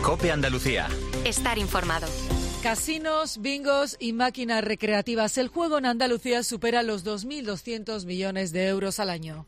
COPE Andalucía. Estar informado. Casinos, bingos y máquinas recreativas. El juego en Andalucía supera los 2.200 millones de euros al año.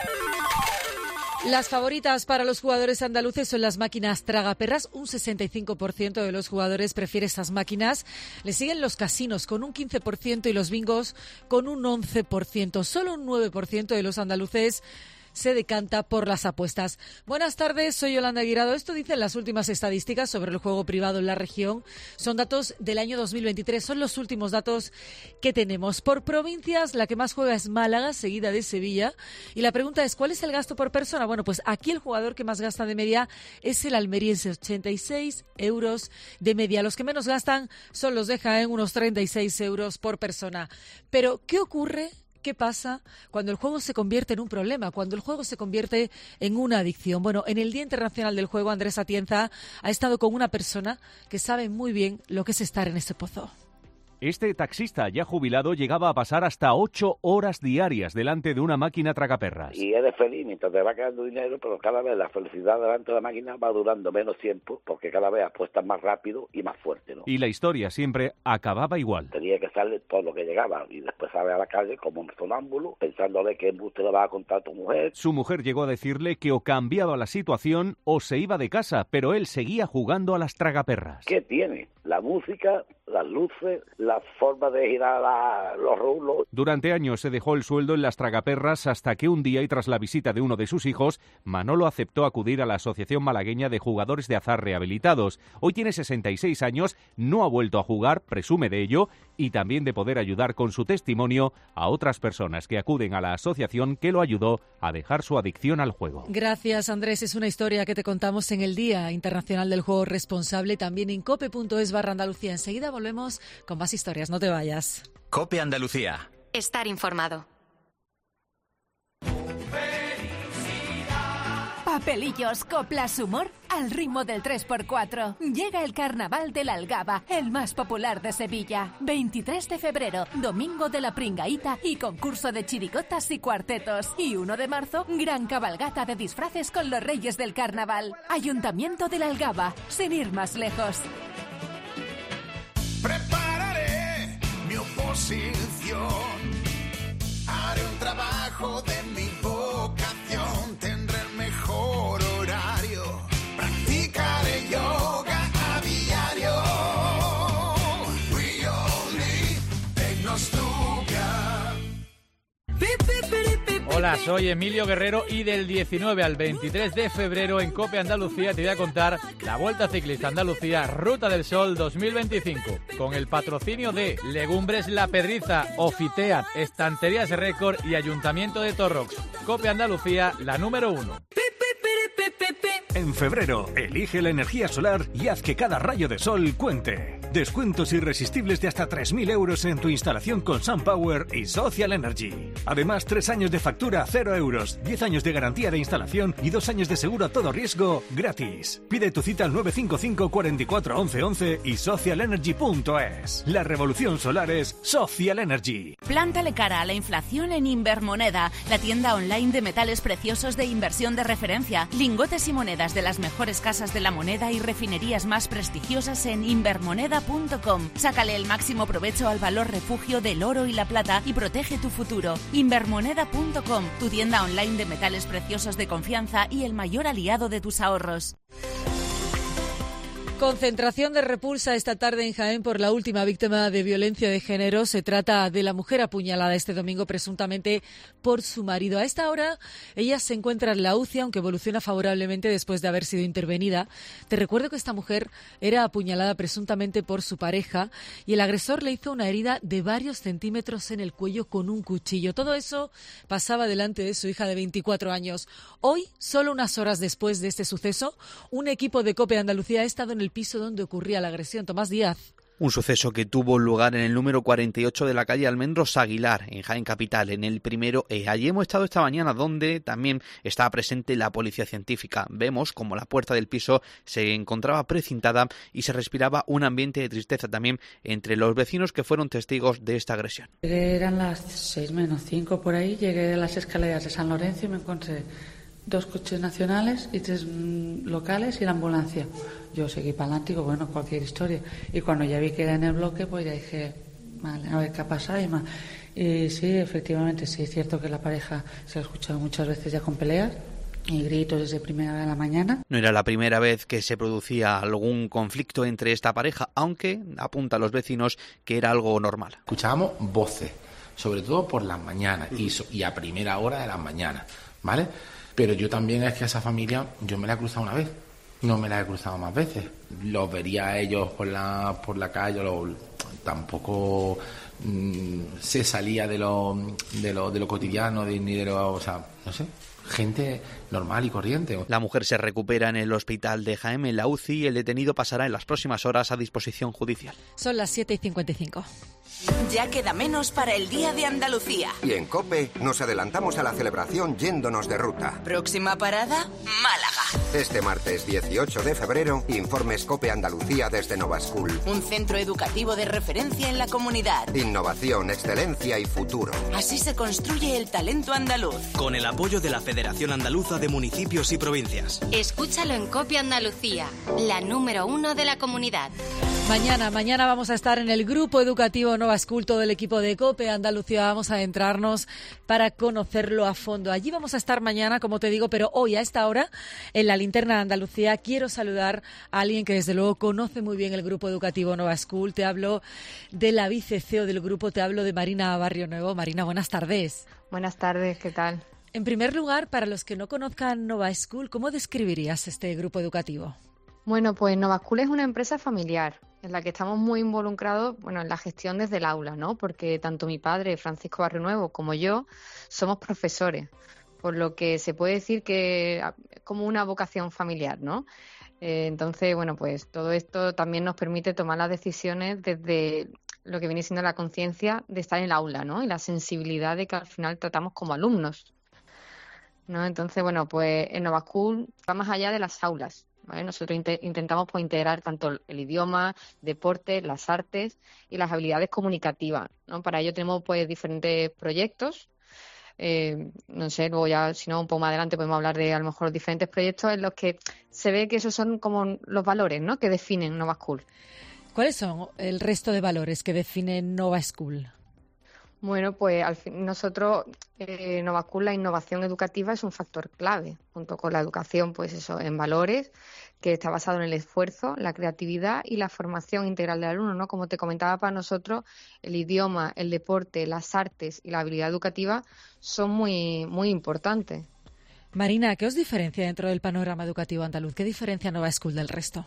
Las favoritas para los jugadores andaluces son las máquinas tragaperras. Un 65% de los jugadores prefiere esas máquinas. Le siguen los casinos con un 15% y los bingos con un 11%. Solo un 9% de los andaluces se decanta por las apuestas. Buenas tardes, soy Yolanda Guirado. Esto dicen las últimas estadísticas sobre el juego privado en la región. Son datos del año 2023, son los últimos datos que tenemos. Por provincias, la que más juega es Málaga, seguida de Sevilla. Y la pregunta es, ¿cuál es el gasto por persona? Bueno, pues aquí el jugador que más gasta de media es el almeriense, 86 euros de media. Los que menos gastan son los de Jaén, unos 36 euros por persona. Pero, ¿qué ocurre? ¿Qué pasa cuando el juego se convierte en un problema, cuando el juego se convierte en una adicción? Bueno, en el Día Internacional del Juego, Andrés Atienza ha estado con una persona que sabe muy bien lo que es estar en ese pozo. Este taxista ya jubilado llegaba a pasar hasta 8 horas diarias delante de una máquina tragaperras. Y eres feliz mientras te va quedando dinero, pero cada vez la felicidad delante de la máquina va durando menos tiempo porque cada vez apuestas más rápido y más fuerte, ¿no? Y la historia siempre acababa igual. Tenía que salir todo lo que llegaba y después sale a la calle como un sonámbulo pensándole que embuste le va a contar a tu mujer. Su mujer llegó a decirle que o cambiaba la situación o se iba de casa, pero él seguía jugando a las tragaperras. ¿Qué tiene? La música, las luces, la forma de girar los rulos. Durante años se dejó el sueldo en las tragaperras hasta que un día, y tras la visita de uno de sus hijos, Manolo aceptó acudir a la Asociación Malagueña de Jugadores de Azar Rehabilitados. Hoy tiene 66 años, no ha vuelto a jugar, presume de ello, y también de poder ayudar con su testimonio a otras personas que acuden a la asociación que lo ayudó a dejar su adicción al juego. Gracias, Andrés. Es una historia que te contamos en el Día Internacional del Juego Responsable, también en cope.es/Andalucía. Enseguida volvemos con más historias. No te vayas. COPE Andalucía. Estar informado. Papelillos, coplas, humor al ritmo del 3x4. Llega el Carnaval de la Algaba, el más popular de Sevilla. 23 de febrero, domingo de la Pringaíta y concurso de chirigotas y cuartetos. Y 1 de marzo, gran cabalgata de disfraces con los reyes del Carnaval. Ayuntamiento de la Algaba, sin ir más lejos. Prepararé mi oposición, haré un trabajo de mi vocación, tendré el mejor horario, practicaré yoga a diario. We all need Tecnostudia. Hola, soy Emilio Guerrero y del 19 al 23 de febrero en COPE Andalucía te voy a contar la Vuelta Ciclista Andalucía Ruta del Sol 2025 con el patrocinio de Legumbres La Pedriza, Ofiteat, Estanterías Récord y Ayuntamiento de Torrox. COPE Andalucía, la número 1. En febrero, elige la energía solar y haz que cada rayo de sol cuente. Descuentos irresistibles de hasta 3.000 euros en tu instalación con SunPower y Social Energy. Además, 3 años de factura a 0 euros, 10 años de garantía de instalación y 2 años de seguro a todo riesgo gratis. Pide tu cita al 955 44 11 11 y socialenergy.es. La revolución solar es Social Energy. Plántale cara a la inflación en Invermoneda, la tienda online de metales preciosos de inversión de referencia. Lingotes y monedas de las mejores casas de la moneda y refinerías más prestigiosas en invermoneda.com. Sácale el máximo provecho al valor refugio del oro y la plata y protege tu futuro. Invermoneda.com, tu tienda online de metales preciosos de confianza y el mayor aliado de tus ahorros. Concentración de repulsa esta tarde en Jaén por la última víctima de violencia de género. Se trata de la mujer apuñalada este domingo presuntamente por su marido. A esta hora ella se encuentra en la UCI, aunque evoluciona favorablemente después de haber sido intervenida. Te recuerdo que esta mujer era apuñalada presuntamente por su pareja y el agresor le hizo una herida de varios centímetros en el cuello con un cuchillo. Todo eso pasaba delante de su hija de 24 años. Hoy, solo unas horas después de este suceso, un equipo de COPE Andalucía ha estado en el piso donde ocurría la agresión. Tomás Díaz. Un suceso que tuvo lugar en el número 48 de la calle Almendros Aguilar, en Jaén Capital, en el primero E. Allí hemos estado esta mañana, donde también estaba presente la policía científica. Vemos como la puerta del piso se encontraba precintada y se respiraba un ambiente de tristeza también entre los vecinos que fueron testigos de esta agresión. Eran las 6 menos 5 por ahí, llegué a las escaleras de San Lorenzo y me encontré 2 coches nacionales y 3 locales y la ambulancia. Yo seguí para adelante y digo, bueno, cualquier historia. Y cuando ya vi que era en el bloque, pues ya dije, vale, a ver qué ha pasado y más. Y sí, efectivamente, sí, es cierto que la pareja se ha escuchado muchas veces ya con peleas y gritos desde primera hora de la mañana. No era la primera vez que se producía algún conflicto entre esta pareja, aunque apuntan los vecinos que era algo normal. Escuchábamos voces, sobre todo por las mañanas y a primera hora de las mañanas, ¿vale? Pero yo también es que a esa familia yo me la he cruzado una vez, no me la he cruzado más veces. Los vería a ellos por la calle, tampoco se salía de lo cotidiano, ni de lo, o sea, no sé, gente normal y corriente. La mujer se recupera en el hospital de Jaén, en la UCI, y el detenido pasará en las próximas horas a disposición judicial. Son las 7:55. Ya queda menos para el Día de Andalucía. Y en COPE nos adelantamos a la celebración yéndonos de ruta. Próxima parada, Málaga. Este martes 18 de febrero, informes COPE Andalucía desde Nova School. Un centro educativo de referencia en la comunidad. Innovación, excelencia y futuro. Así se construye el talento andaluz. Con el apoyo de la Federación Andaluza de Municipios y Provincias. Escúchalo en COPE Andalucía, la número 1 de la comunidad. Mañana vamos a estar en el grupo educativo Nova School, todo el equipo de COPE Andalucía, vamos a adentrarnos para conocerlo a fondo. Allí vamos a estar mañana, como te digo, pero hoy a esta hora, en la linterna de Andalucía, quiero saludar a alguien que desde luego conoce muy bien el grupo educativo Nova School. Te hablo de la vice-CEO del grupo, te hablo de Marina Barrio Nuevo. Marina, buenas tardes. Buenas tardes, ¿qué tal? En primer lugar, para los que no conozcan Nova School, ¿cómo describirías este grupo educativo? Bueno, pues Nova School es una empresa familiar en la que estamos muy involucrados, en la gestión desde el aula, ¿no? Porque tanto mi padre, Francisco Barrio Nuevo, como yo somos profesores, por lo que se puede decir que es como una vocación familiar, ¿no? Entonces, pues todo esto también nos permite tomar las decisiones desde lo que viene siendo la conciencia de estar en el aula, ¿no? Y la sensibilidad de que al final tratamos como alumnos, ¿no? Entonces, pues en Nova School va más allá de las aulas. ¿Vale? Nosotros intentamos integrar tanto el idioma, deporte, las artes y las habilidades comunicativas, ¿no? Para ello tenemos diferentes proyectos. No sé, luego ya, si no, un poco más adelante podemos hablar de a lo mejor diferentes proyectos en los que se ve que esos son como los valores, ¿no? Que definen Nova School. ¿Cuáles son el resto de valores que definen Nova School? Pues al fin, nosotros, Nova School, la innovación educativa es un factor clave, junto con la educación, en valores, que está basado en el esfuerzo, la creatividad y la formación integral del alumno, ¿no? Como te comentaba, para nosotros el idioma, el deporte, las artes y la habilidad educativa son muy, muy importantes. Marina, ¿qué os diferencia dentro del panorama educativo andaluz? ¿Qué diferencia Nova School del resto?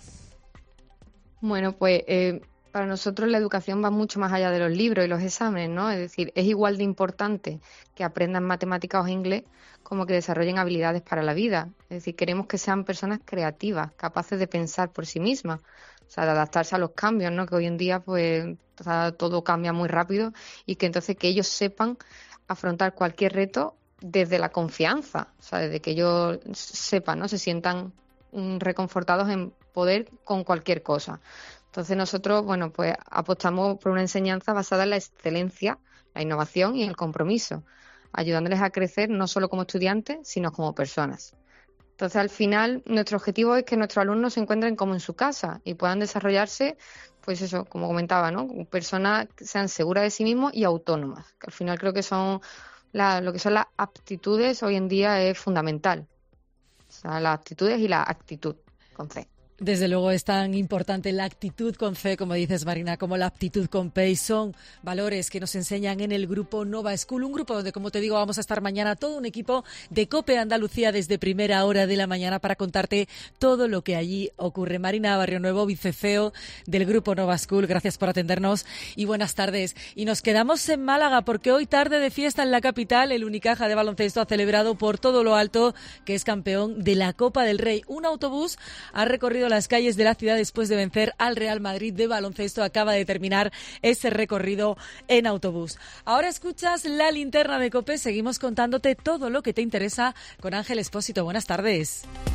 Para nosotros la educación va mucho más allá de los libros y los exámenes, ¿no? Es decir, es igual de importante que aprendan matemáticas o inglés como que desarrollen habilidades para la vida. Es decir, queremos que sean personas creativas, capaces de pensar por sí mismas, o sea, de adaptarse a los cambios, ¿no? Que hoy en día, todo cambia muy rápido y que entonces que ellos sepan afrontar cualquier reto desde la confianza, o sea, desde que ellos sepan, ¿no? Se sientan reconfortados en poder con cualquier cosa. Entonces nosotros, apostamos por una enseñanza basada en la excelencia, la innovación y el compromiso, ayudándoles a crecer no solo como estudiantes, sino como personas. Entonces, al final, nuestro objetivo es que nuestros alumnos se encuentren como en su casa y puedan desarrollarse, como comentaba, ¿no? Personas que sean seguras de sí mismos y autónomas, que al final creo que son lo que son las aptitudes hoy en día es fundamental. O sea, las aptitudes y la actitud, con C. Desde luego es tan importante la actitud con C, como dices, Marina, como la aptitud con P, y son valores que nos enseñan en el grupo Nova School, un grupo donde, como te digo, vamos a estar mañana todo un equipo de COPE Andalucía desde primera hora de la mañana para contarte todo lo que allí ocurre. Marina Barrio Nuevo, vice-CEO del grupo Nova School, gracias por atendernos y buenas tardes. Y nos quedamos en Málaga porque hoy tarde de fiesta en la capital, el Unicaja de baloncesto ha celebrado por todo lo alto que es campeón de la Copa del Rey. Un autobús ha recorrido las calles de la ciudad después de vencer al Real Madrid de baloncesto. Acaba de terminar ese recorrido en autobús. Ahora escuchas la linterna de COPE. Seguimos contándote todo lo que te interesa con Ángel Expósito. Buenas tardes.